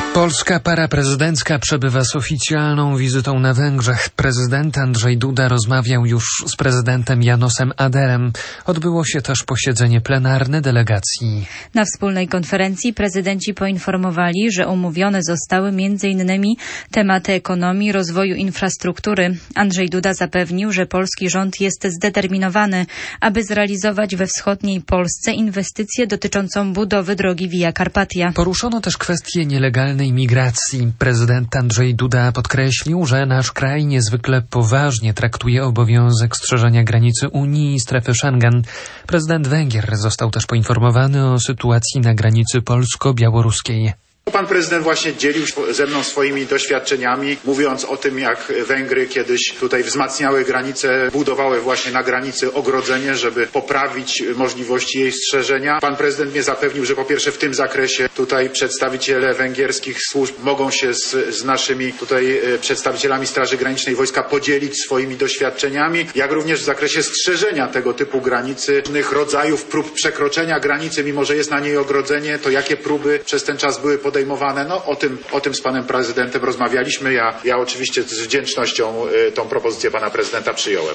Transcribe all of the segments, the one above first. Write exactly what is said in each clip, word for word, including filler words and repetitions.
Polska para prezydencka przebywa z oficjalną wizytą na Węgrzech. Prezydent Andrzej Duda rozmawiał już z prezydentem Jánosem Aderem. Odbyło się też posiedzenie plenarne delegacji. Na wspólnej konferencji prezydenci poinformowali, że omówione zostały między innymi tematy ekonomii, rozwoju infrastruktury. Andrzej Duda zapewnił, że polski rząd jest zdeterminowany, aby zrealizować we wschodniej Polsce inwestycję dotyczącą budowy drogi Via Carpatia. Poruszono też kwestię nielegalnej migracji. Prezydent Andrzej Duda podkreślił, że nasz kraj niezwykle poważnie traktuje obowiązek strzeżenia granicy Unii i strefy Schengen. Prezydent Węgier został też poinformowany o sytuacji na granicy polsko-białoruskiej. Pan prezydent właśnie dzielił się ze mną swoimi doświadczeniami, mówiąc o tym, jak Węgry kiedyś tutaj wzmacniały granice, budowały właśnie na granicy ogrodzenie, żeby poprawić możliwości jej strzeżenia. Pan prezydent mnie zapewnił, że po pierwsze w tym zakresie tutaj przedstawiciele węgierskich służb mogą się z, z naszymi tutaj przedstawicielami Straży Granicznej Wojska podzielić swoimi doświadczeniami, jak również w zakresie strzeżenia tego typu granicy, różnych rodzajów prób przekroczenia granicy, mimo że jest na niej ogrodzenie, to jakie próby przez ten czas były podejmowane. No o tym, o tym z panem prezydentem rozmawialiśmy. Ja, ja oczywiście z wdzięcznością y, tą propozycję pana prezydenta przyjąłem.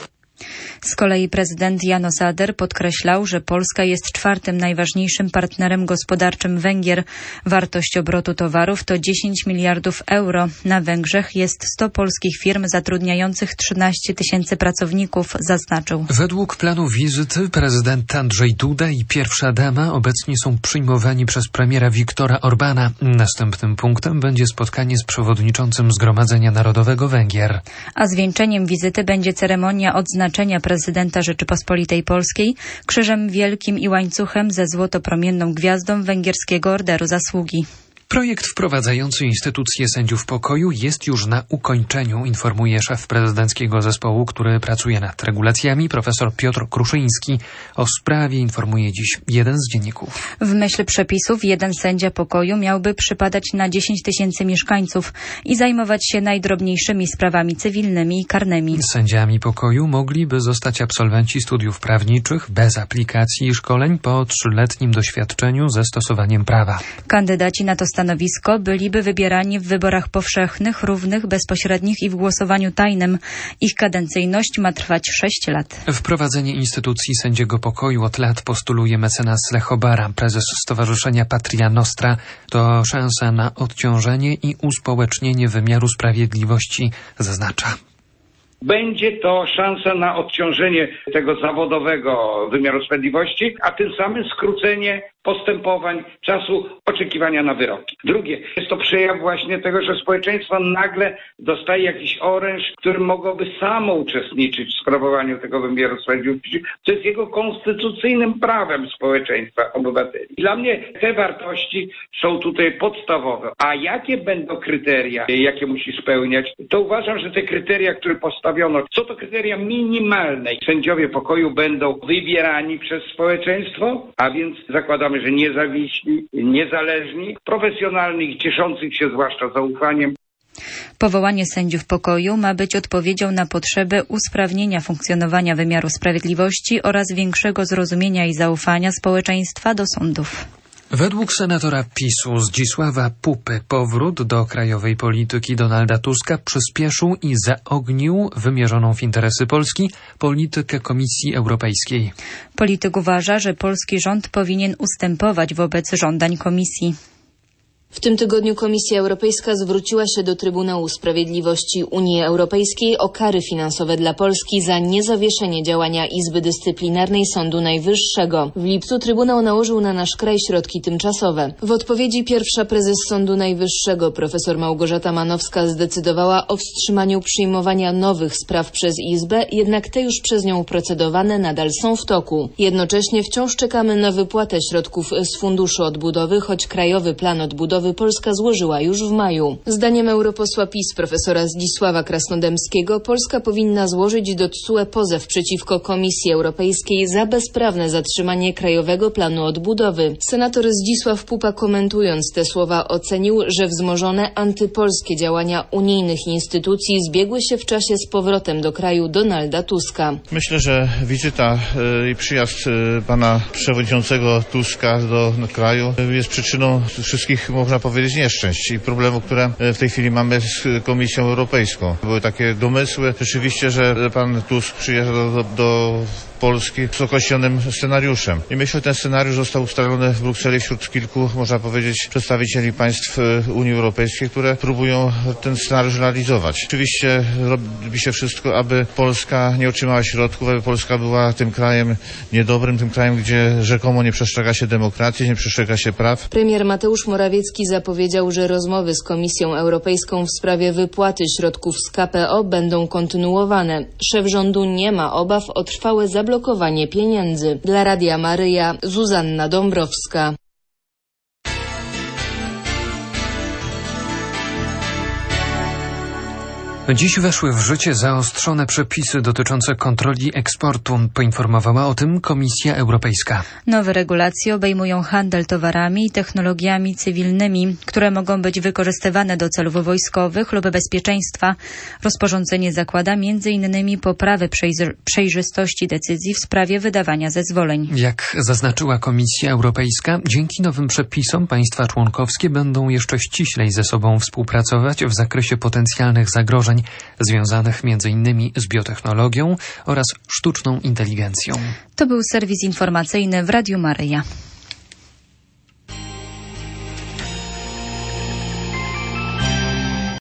Z kolei prezydent János Ader podkreślał, że Polska jest czwartym najważniejszym partnerem gospodarczym Węgier. Wartość obrotu towarów to dziesięć miliardów euro. Na Węgrzech jest sto polskich firm zatrudniających trzynaście tysięcy pracowników, zaznaczył. Według planu wizyty prezydent Andrzej Duda i pierwsza dama obecnie są przyjmowani przez premiera Viktora Orbána. Następnym punktem będzie spotkanie z przewodniczącym Zgromadzenia Narodowego Węgier. A zwieńczeniem wizyty będzie ceremonia odznaczenia prezydenta Rzeczypospolitej Polskiej Krzyżem Wielkim i łańcuchem ze złotopromienną gwiazdą Węgierskiego Orderu Zasługi. Projekt wprowadzający instytucję sędziów pokoju jest już na ukończeniu, informuje szef prezydenckiego zespołu, który pracuje nad regulacjami, profesor Piotr Kruszyński. O sprawie informuje dziś jeden z dzienników. W myśl przepisów jeden sędzia pokoju miałby przypadać na dziesięć tysięcy mieszkańców i zajmować się najdrobniejszymi sprawami cywilnymi i karnymi. Sędziami pokoju mogliby zostać absolwenci studiów prawniczych bez aplikacji i szkoleń po trzyletnim doświadczeniu ze stosowaniem prawa. Kandydaci na to stanowisko byliby wybierani w wyborach powszechnych, równych, bezpośrednich i w głosowaniu tajnym. Ich kadencyjność ma trwać sześć lat. Wprowadzenie instytucji sędziego pokoju od lat postuluje mecenas Lech Obara, prezes Stowarzyszenia Patria Nostra. To szansa na odciążenie i uspołecznienie wymiaru sprawiedliwości, zaznacza. Będzie to szansa na odciążenie tego zawodowego wymiaru sprawiedliwości, a tym samym skrócenie postępowań, czasu oczekiwania na wyroki. Drugie, jest to przejaw właśnie tego, że społeczeństwo nagle dostaje jakiś oręż, którym mogłoby samo uczestniczyć w sprawowaniu tego wymiaru sprawiedliwości. To jest jego konstytucyjnym prawem społeczeństwa, obywateli. Dla mnie te wartości są tutaj podstawowe. A jakie będą kryteria, jakie musi spełniać, to uważam, że te kryteria, które postawiono, są to kryteria minimalne. Sędziowie pokoju będą wybierani przez społeczeństwo, a więc zakładamy, że niezawiśli, niezależni, profesjonalni, cieszących się zwłaszcza zaufaniem. Powołanie sędziów pokoju ma być odpowiedzią na potrzebę usprawnienia funkcjonowania wymiaru sprawiedliwości oraz większego zrozumienia i zaufania społeczeństwa do sądów. Według senatora PiSu Zdzisława Pupy powrót do krajowej polityki Donalda Tuska przyspieszył i zaognił wymierzoną w interesy Polski politykę Komisji Europejskiej. Polityk uważa, że polski rząd powinien ustępować wobec żądań Komisji. W tym tygodniu Komisja Europejska zwróciła się do Trybunału Sprawiedliwości Unii Europejskiej o kary finansowe dla Polski za niezawieszenie działania Izby Dyscyplinarnej Sądu Najwyższego. W lipcu Trybunał nałożył na nasz kraj środki tymczasowe. W odpowiedzi pierwsza prezes Sądu Najwyższego, profesor Małgorzata Manowska, zdecydowała o wstrzymaniu przyjmowania nowych spraw przez Izbę, jednak te już przez nią procedowane nadal są w toku. Jednocześnie wciąż czekamy na wypłatę środków z Funduszu Odbudowy, choć Krajowy Plan Odbudowy Polska złożyła już w maju. Zdaniem europosła PiS profesora Zdzisława Krasnodębskiego Polska powinna złożyć do T S U E pozew przeciwko Komisji Europejskiej za bezprawne zatrzymanie Krajowego Planu Odbudowy. Senator Zdzisław Pupa, komentując te słowa, ocenił, że wzmożone antypolskie działania unijnych instytucji zbiegły się w czasie z powrotem do kraju Donalda Tuska. Myślę, że wizyta i przyjazd pana przewodniczącego Tuska do, do kraju jest przyczyną wszystkich można powiedzieć, nieszczęść i problemów, które w tej chwili mamy z Komisją Europejską. Były takie domysły rzeczywiście, że pan Tusk przyjeżdża do, do Polski z określonym scenariuszem. I myślę, że ten scenariusz został ustalony w Brukseli wśród kilku, można powiedzieć, przedstawicieli państw Unii Europejskiej, które próbują ten scenariusz realizować. Oczywiście robi się wszystko, aby Polska nie otrzymała środków, aby Polska była tym krajem niedobrym, tym krajem, gdzie rzekomo nie przestrzega się demokracji, nie przestrzega się praw. Premier Mateusz Morawiecki zapowiedział, że rozmowy z Komisją Europejską w sprawie wypłaty środków z K P O będą kontynuowane. Szef rządu nie ma obaw o trwałe zablokowanie pieniędzy. Dla Radia Maryja, Zuzanna Dąbrowska. Dziś weszły w życie zaostrzone przepisy dotyczące kontroli eksportu. Poinformowała o tym Komisja Europejska. Nowe regulacje obejmują handel towarami i technologiami cywilnymi, które mogą być wykorzystywane do celów wojskowych lub bezpieczeństwa. Rozporządzenie zakłada między innymi poprawę przejrzystości decyzji w sprawie wydawania zezwoleń. Jak zaznaczyła Komisja Europejska, dzięki nowym przepisom państwa członkowskie będą jeszcze ściślej ze sobą współpracować w zakresie potencjalnych zagrożeń związanych między innymi z biotechnologią oraz sztuczną inteligencją. To był serwis informacyjny w Radiu Maryja.